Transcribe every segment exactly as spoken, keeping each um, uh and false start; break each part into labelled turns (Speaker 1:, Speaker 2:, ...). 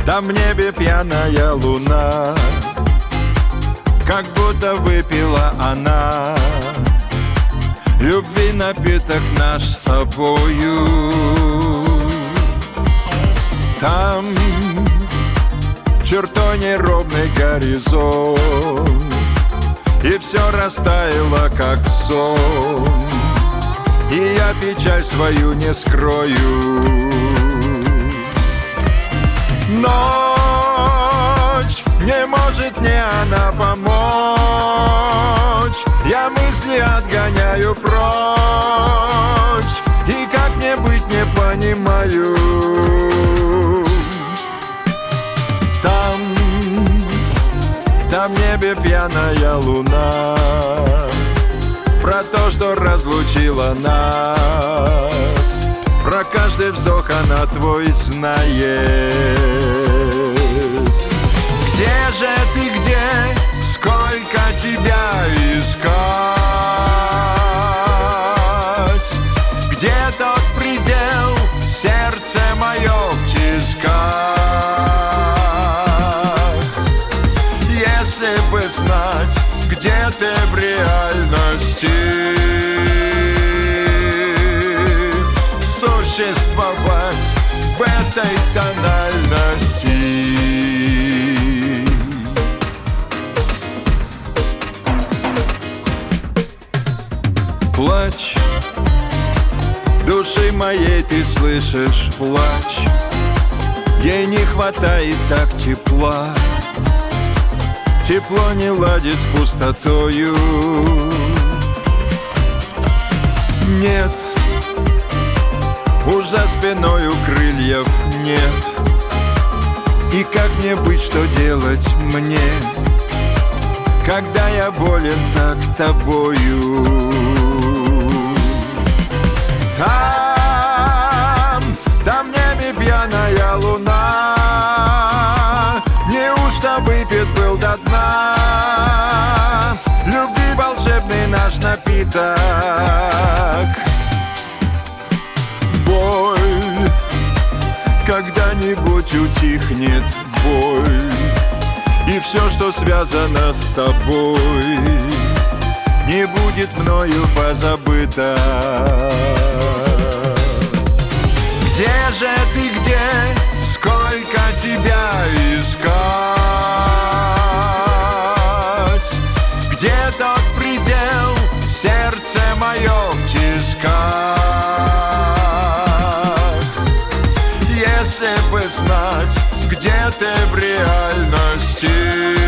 Speaker 1: Там в небе пьяная луна, как будто выпила она любви напиток наш с тобою. Там чертой неровный горизонт, и все растаяло, как сон, и я печаль свою не скрою. Ночь, не может мне она помочь, я мысли отгоняю прочь, и как мне быть не понимаю. Там, там в небе пьяная луна, про то, что разлучила нас, про каждый вздох она твой знает. Где же ты, где? Сколько тебя искать? Где тот предел, сердце мое в тисках? Если бы знать, где ты в реальности, существовать в этой тональности. Плачь, души моей ты слышишь плач, ей не хватает так тепла, тепло не ладит с пустотою. Нет, уж за спиною крыльев нет, и как мне быть, что делать мне, когда я болен так тобою? Там, там в небе пьяная луна, неужто выпит был до дна любви волшебный наш напиток? Боль, когда-нибудь утихнет боль, и все, что связано с тобой, не будет мною позабыто. Где же ты, где? Сколько тебя искать? Где тот предел, сердце мое в тисках? Если бы знать, где ты в реальности,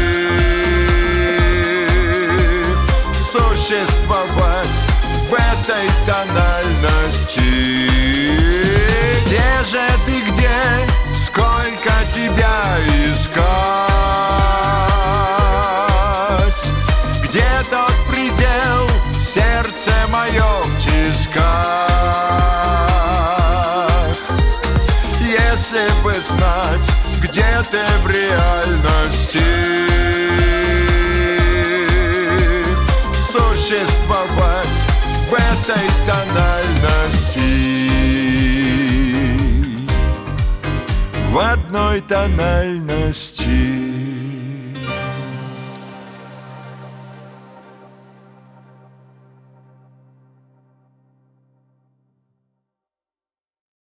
Speaker 1: существовать в этой тональности. Где же ты, где? Сколько тебя искать? Где тот предел, сердце мое в тисках? Если бы знать, где ты в реальности, существовать в этой тональности, в одной тональности.